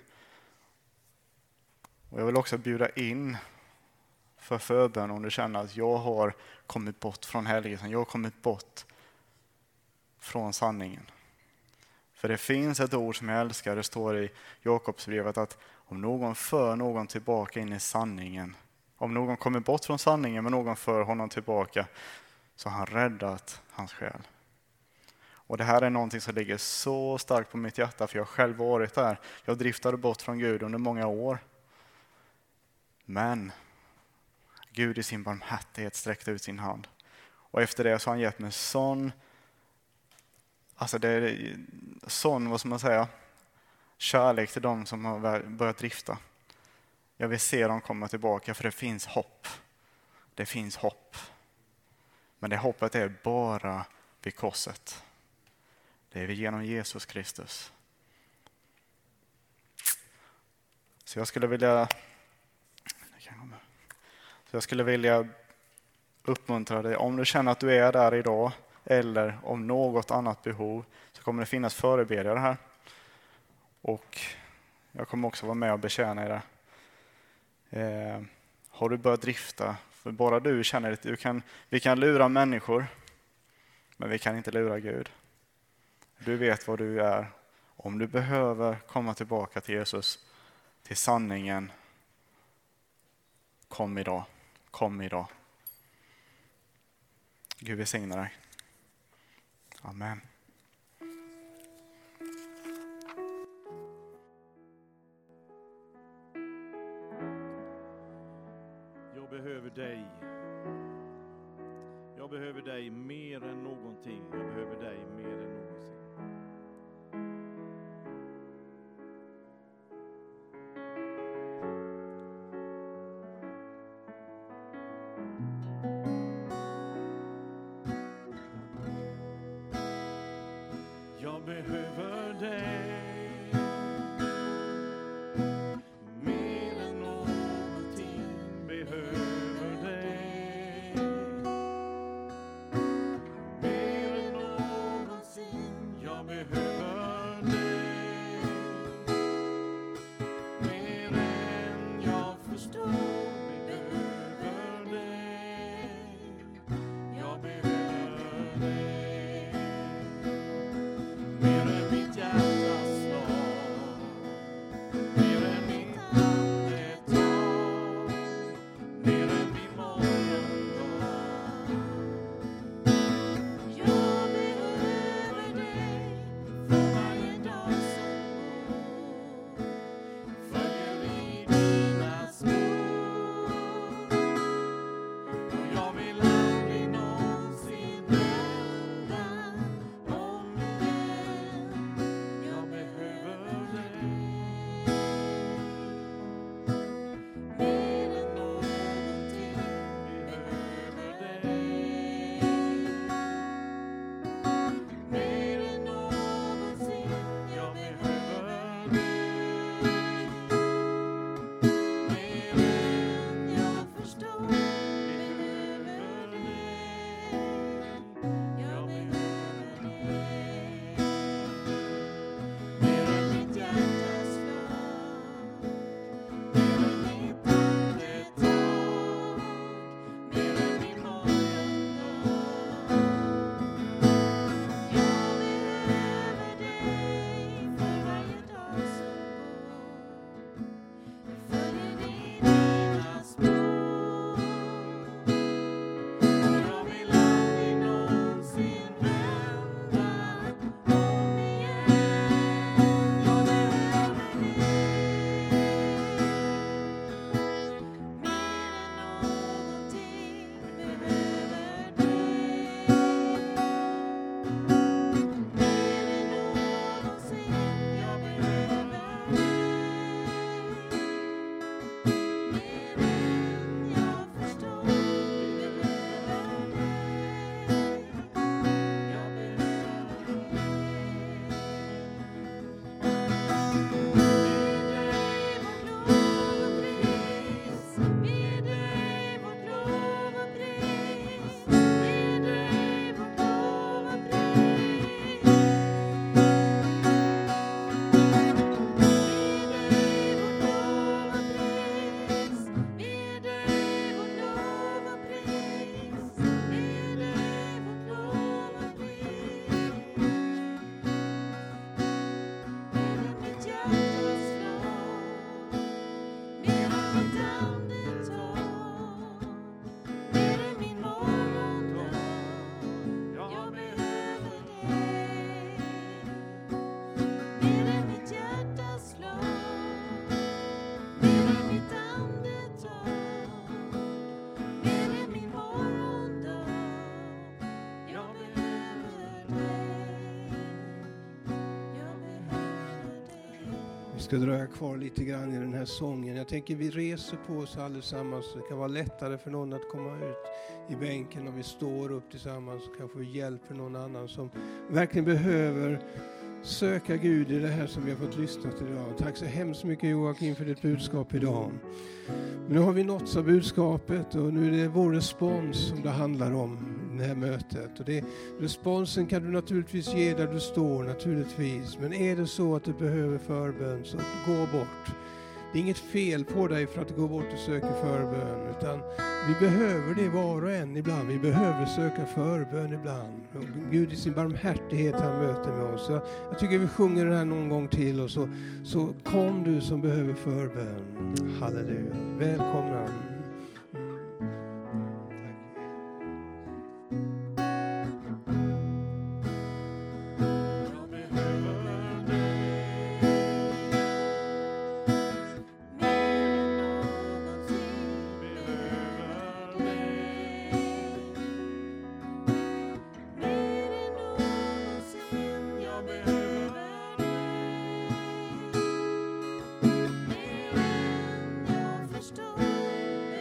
[SPEAKER 6] Och jag vill också bjuda in för förbön om du känner att jag har kommit bort från helgelsen. Jag har kommit bort från sanningen. För det finns ett ord som jag älskar. Det står i Jakobsbrevet att om någon för någon tillbaka in i sanningen. Om någon kommer bort från sanningen men någon för honom tillbaka så har han räddat hans själ. Och det här är någonting som ligger så starkt på mitt hjärta för jag har själv varit där. Jag driftade bort från Gud under många år. Men Gud i sin barmhärtighet sträckte ut sin hand. Och efter det så har han gett mig sån, alltså det är sån, vad ska man säga, kärlek till dem som har börjat drifta. Jag vill se dem komma tillbaka för det finns hopp. Det finns hopp. Men det hoppet är bara vid korset. Det är genom Jesus Kristus. Så jag skulle vilja så jag skulle vilja uppmuntra dig, om du känner att du är där idag eller om något annat behov så kommer det finnas förebedjare här. Och jag kommer också vara med och betjäna i det. Eh, har du börjat drifta? För bara du känner att du kan, vi kan lura människor men vi kan inte lura Gud. Du vet vad du är. Om du behöver komma tillbaka till Jesus, till sanningen, kom idag. Kom idag. Gud välsigna dig. Amen.
[SPEAKER 5] Jag behöver dig. Jag behöver dig mer än någonting. Jag behöver dig mer än någonsin.
[SPEAKER 3] behöver dig. Mer än någonting behöver dig. Mer än någonsin jag behöver dig. Mer än jag förstår behöver dig. Jag behöver dig. Mer än mitt hjärtas slag. Mer än mitt andetag. Mer än min morgondag. Jag behöver dig för varje dag som går. Följer i dina spår. Och jag vill aldrig någonsin vända om igen. Jag behöver dig. Mer än någonting behöver dig. Mer än någonsin jag behöver dig. Mer än jag förstår behöver dig. Jag behöver dig. Mer än mitt hjärtas slag. Mer än mitt andetag. Mer än min morgondag. Jag behöver dig för varje dag som går. Jag följer i dina spår. Och jag vill aldrig någonsin vända om igen. Jag behöver dig. Mer än någonting behöver dig. Mer än någonsin jag behöver dig. Mer än jag förstår behöver dig. Jag behöver dig. Ge dig vårt lov och pris. Ge dig vårt lov och pris. Ge dig vårt lov och pris. Ge dig vårt lov och pris. Mer än mitt hjärtas slag. Mer än mitt andetag. Mer än min morgondag. Jag behöver dig. Mer än mitt hjärtas slag. Mer än mitt andetag. Mer än min morgondag. Jag behöver dig. Jag behöver dig.
[SPEAKER 2] Vi ska dröja kvar lite grann i den här sången. Jag tänker vi reser på oss allesammans. Det kan vara lättare för någon att komma ut i bänken om vi står upp tillsammans. Och kanske vi hjälper någon annan som verkligen behöver söka Gud i det här som vi har fått lyssna till idag. Tack så hemskt mycket Joakim för ditt budskap idag. Men nu har vi nåtts av budskapet och nu är det vår respons som det handlar om i det här mötet. Och det, responsen kan du naturligtvis ge där du står naturligtvis. Men är det så att du behöver förbön så gå bort. Det är inget fel på dig för att du går bort och söker förbön, utan vi behöver det var och en ibland. Vi behöver söka förbön ibland. Och Gud i sin barmhärtighet han möter med oss. Så jag tycker vi sjunger det här någon gång till och så, så kom du som behöver förbön. Halleluja. Välkomna.
[SPEAKER 3] Mer än jag förstår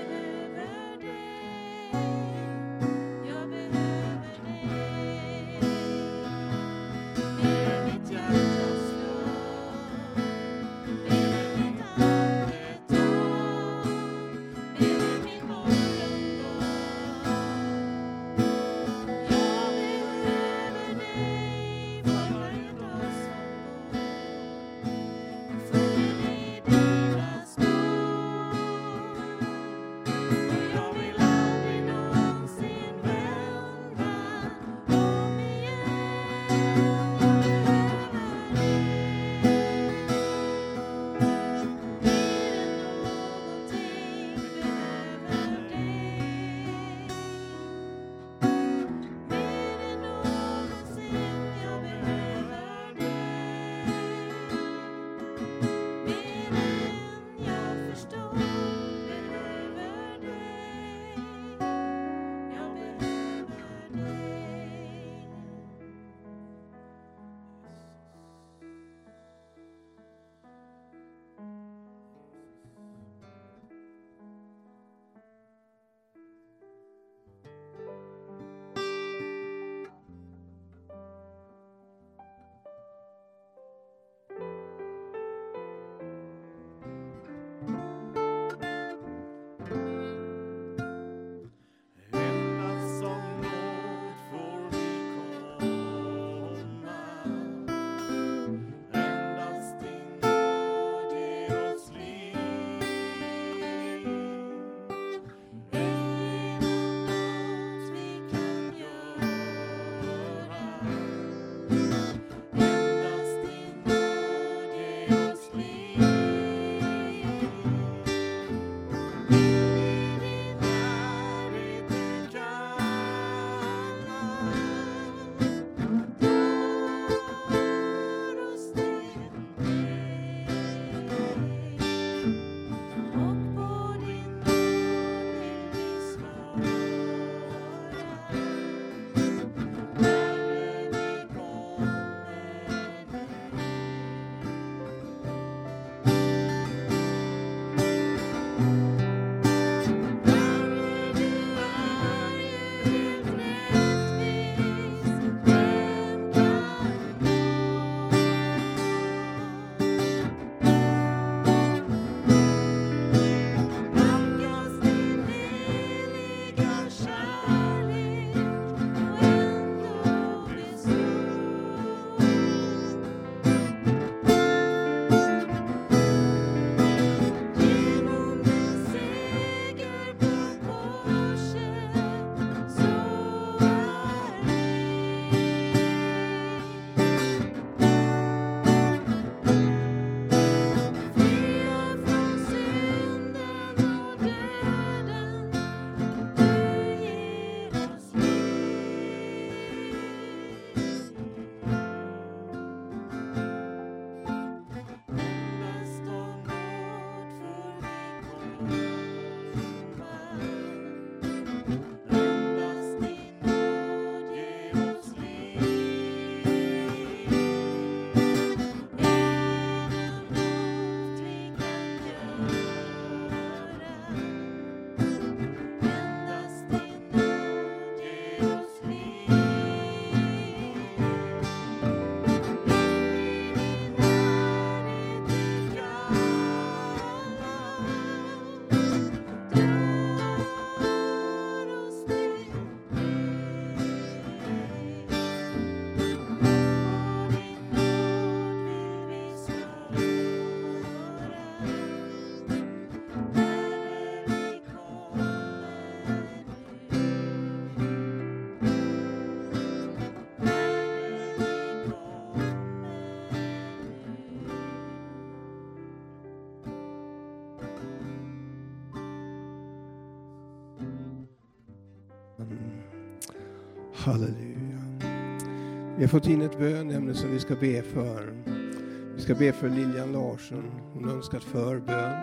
[SPEAKER 2] Halleluja. Vi har fått in ett bönämne som vi ska be för. Vi ska be för Lilian Larsson. Hon har önskat förbön.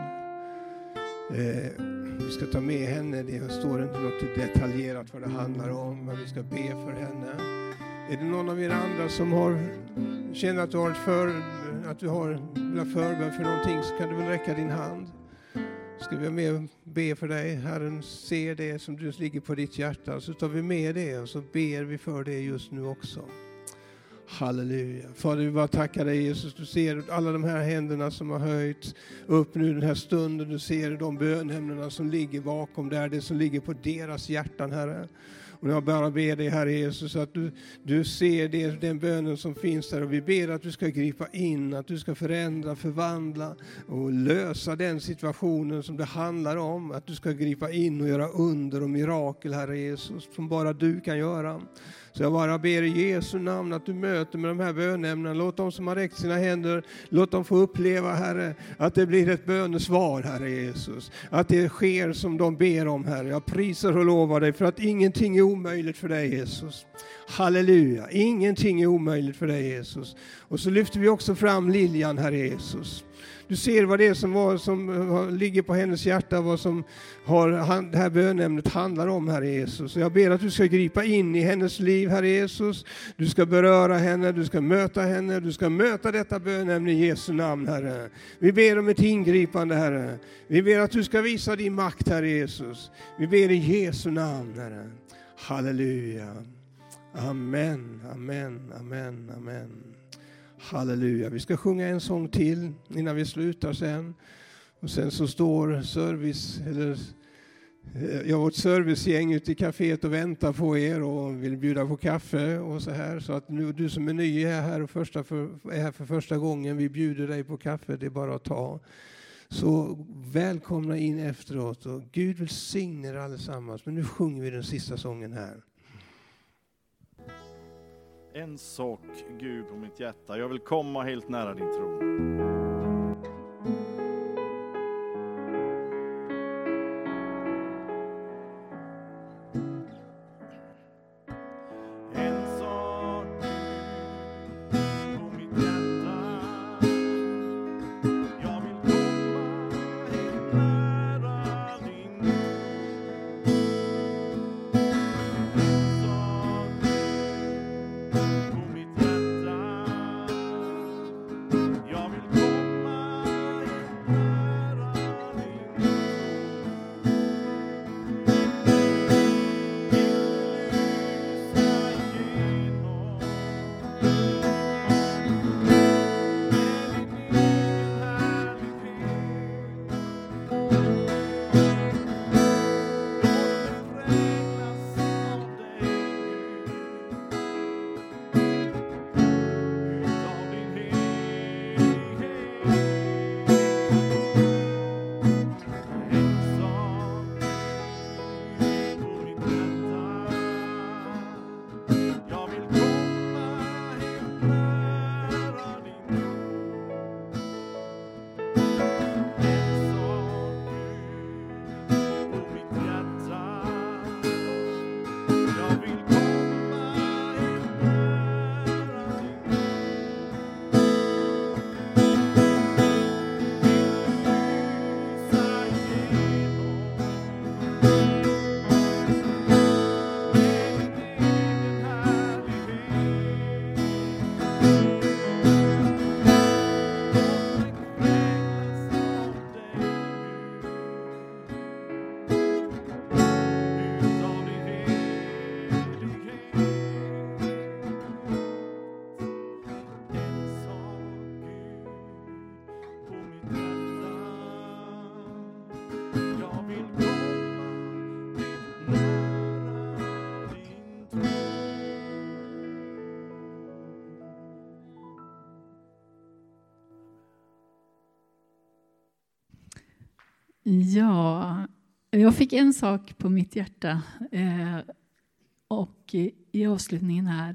[SPEAKER 2] Eh, vi ska ta med henne. Det står inte något detaljerat vad det handlar om. Men vi ska be för henne. Är det någon av er andra som har känner att du har ett för, att du har vill förbön för någonting, så kan du väl räcka din hand. Ska vi med be för dig. Herren ser det som du ligger på ditt hjärta. Så tar vi med det och så ber vi för det just nu också. Halleluja. Fader, vi bara tackar dig Jesus. Du ser alla de här händerna som har höjt upp nu den här stunden. Du ser de bönämnena som ligger bakom där. Det som ligger på deras hjärtan, Herre. Och jag bara ber dig, Herre Jesus, att du, du ser det, den bönen som finns där. Och vi ber att du ska gripa in, att du ska förändra, förvandla och lösa den situationen som det handlar om. Att du ska gripa in och göra under och mirakel, Herre Jesus, som bara du kan göra. Så jag bara ber i Jesu namn att du möter med de här bönämnena. Låt de som har räckt sina händer, låt dem få uppleva, Herre, att det blir ett bönesvar, Herre Jesus. Att det sker som de ber om, Herre. Jag prisar och lovar dig för att ingenting är omöjligt för dig, Jesus. Halleluja. Ingenting är omöjligt för dig, Jesus. Och så lyfter vi också fram Lilian, Herre Jesus. Du ser vad det är som, var, som ligger på hennes hjärta, vad som har, det här bönämnet handlar om, Herre Jesus. Och jag ber att du ska gripa in i hennes liv, Herre Jesus. Du ska beröra henne, du ska möta henne, du ska möta detta bönämne i Jesu namn, Herre. Vi ber om ett ingripande, Herre. Vi ber att du ska visa din makt, Herre Jesus. Vi ber i Jesu namn, Herre. Halleluja. Amen, amen, amen, amen. Halleluja. Vi ska sjunga en sång till innan vi slutar sen. Och sen så står service, eller jag har ett servicegäng ute i kaféet och väntar på er och vill bjuda på kaffe och så här. Så att nu, du som är ny är här, och första för, är här för första gången, vi bjuder dig på kaffe, det är bara att ta. Så välkomna in efteråt, och Gud välsigne er allesammans. Men nu sjunger vi den sista sången här.
[SPEAKER 5] En sak, Gud, på mitt hjärta. Jag vill komma helt nära din tron.
[SPEAKER 7] Ja, jag fick en sak på mitt hjärta eh, och i avslutningen här.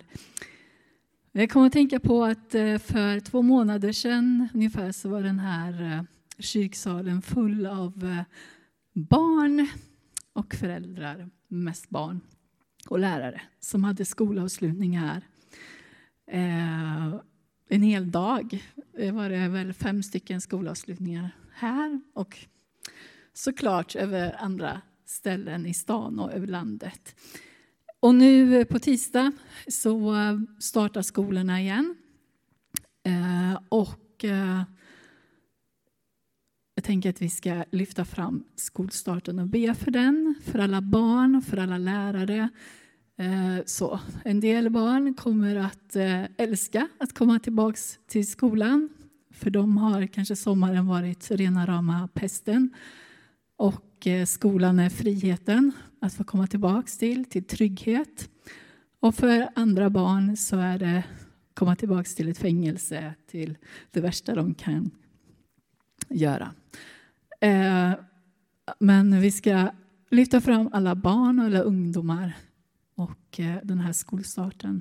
[SPEAKER 7] Jag kommer att tänka på att eh, för två månader sedan ungefär så var den här eh, kyrksalen full av eh, barn och föräldrar, mest barn. och lärare som hade skolavslutning här. Eh, en hel dag. Det var det väl fem stycken skolavslutningar här och såklart över andra ställen i stan och över landet. Och nu på tisdag så startar skolorna igen. Eh, och eh, jag tänker att vi ska lyfta fram skolstarten och be för den, för alla barn, för alla lärare. Eh, så en del barn kommer att eh, älska att komma tillbaka till skolan. För de har kanske sommaren varit rena rama pesten. Och eh, skolan är friheten att få komma tillbaka till, till trygghet. Och för andra barn så är det komma tillbaka till ett fängelse, till det värsta de kan göra. Eh, men vi ska lyfta fram alla barn och alla ungdomar och eh, den här skolstarten.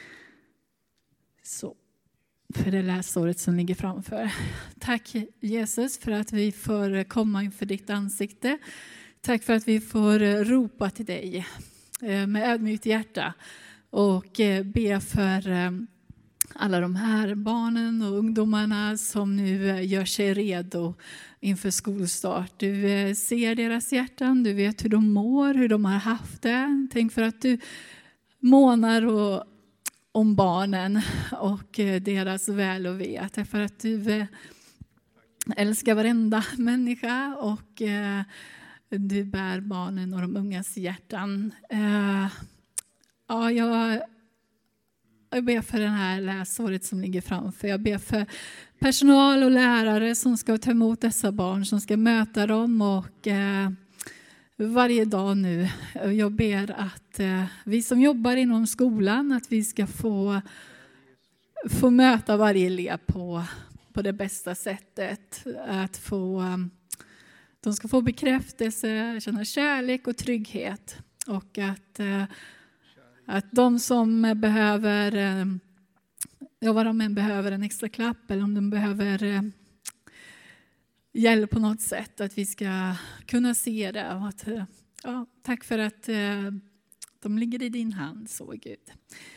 [SPEAKER 7] Så, för det läsåret som ligger framför. Tack Jesus för att vi får komma inför ditt ansikte. Tack för att vi får ropa till dig eh, med ödmjukt hjärta och eh, be för eh, alla de här barnen och ungdomarna som nu gör sig redo inför skolstart. Du ser deras hjärtan, du vet hur de mår, hur de har haft det. Tänk för att du månar och, om barnen och deras väl och ve. Tack för att du älskar varenda människa och du bär barnen och de ungas hjärtan. Ja, jag... Jag ber för den här läsåret som ligger framför. Jag ber för personal och lärare som ska ta emot dessa barn, som ska möta dem och eh, varje dag nu. Jag ber att eh, vi som jobbar inom skolan, att vi ska få, få möta varje elev på, på det bästa sättet. Att få, de ska få bekräftelse, känna kärlek och trygghet och att eh, Att de som behöver, ja, vad de än behöver, en extra klapp eller om de behöver hjälp på något sätt, att vi ska kunna se det. Och att, ja, tack för att de ligger i din hand, så Gud.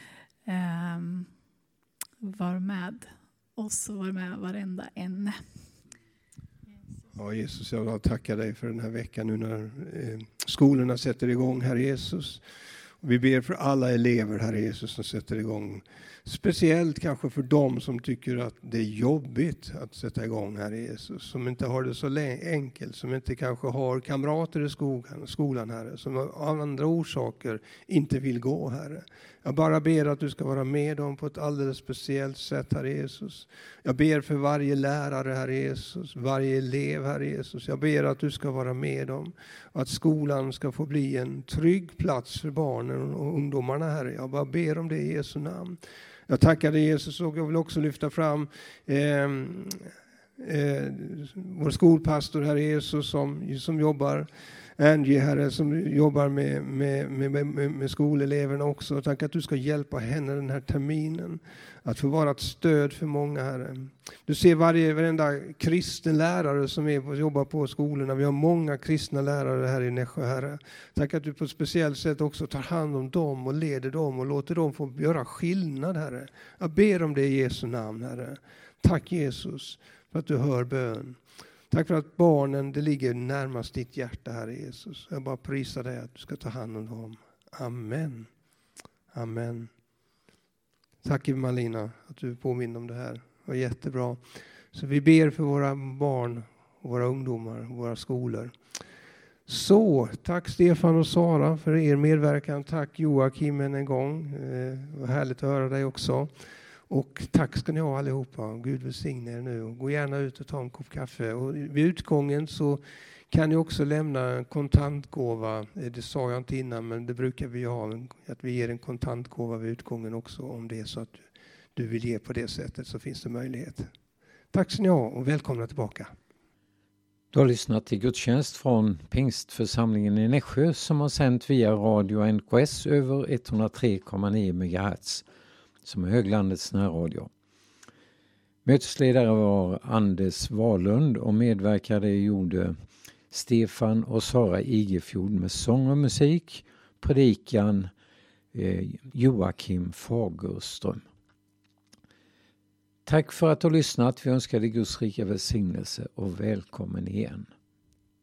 [SPEAKER 7] Var med oss och var med varenda en.
[SPEAKER 2] Ja, Jesus, jag vill tacka dig för den här veckan nu när skolorna sätter igång, Herre Jesus. Vi ber för alla elever, Herre Jesus, som sätter igång. Speciellt kanske för dem som tycker att det är jobbigt att sätta igång, Herre Jesus. Som inte har det så enkelt, som inte kanske har kamrater i skolan, skolan Herre. Som av andra orsaker inte vill gå, Herre. Jag bara ber att du ska vara med dem på ett alldeles speciellt sätt, Herre Jesus. Jag ber för varje lärare, Herre Jesus. Varje elev, Herre Jesus. Jag ber att du ska vara med dem. Att skolan ska få bli en trygg plats för barnen och ungdomarna, Herre. Jag bara ber om det i Jesu namn. Jag tackar dig, Jesus, och jag vill också lyfta fram eh, eh, vår skolpastor, Herre Jesus, som, som jobbar. Angie, Herre, som jobbar med, med, med, med, med skoleleverna också. Tack att du ska hjälpa henne den här terminen. Att få vara ett stöd för många, Herre. Du ser varje, varenda kristen lärare som är, jobbar på skolorna. Vi har många kristna lärare här i Nässjö, Herre. Tack att du på ett speciellt sätt också tar hand om dem och leder dem och låter dem få göra skillnad, Herre. Jag ber om det i Jesu namn, Herre. Tack Jesus för att du hör bön. Tack för att barnen, det ligger närmast ditt hjärta, Herre Jesus. Jag bara prisar dig att du ska ta hand om dem. Amen. Amen. Tack Malina att du påminner om det här. Det var jättebra. Så vi ber för våra barn, och våra ungdomar och våra skolor. Så, tack Stefan och Sara för er medverkan. Tack Joakim en gång. Det var härligt att höra dig också. Och tack ska ni ha allihopa. Gud välsigne er nu. Och gå gärna ut och ta en kopp kaffe. Och vid utgången så kan ni också lämna en kontantgåva. Det sa jag inte innan, men det brukar vi ha. Att vi ger en kontantgåva vid utgången också. Om det är så att du vill ge på det sättet så finns det möjlighet. Tack ska ni ha och välkomna tillbaka.
[SPEAKER 1] Du har lyssnat till gudstjänst från Pingstförsamlingen i Nässjö som har sänt via radio N K S över etthundratre komma nio megahertz. Som är Höglandets närradio. Mötesledare var Anders Wahlund och medverkade gjorde Stefan och Sara Igefjord med sång och musik. Predikan eh, Joakim Fagerström. Tack för att du har lyssnat. Vi önskar dig Guds rika välsignelse och välkommen igen.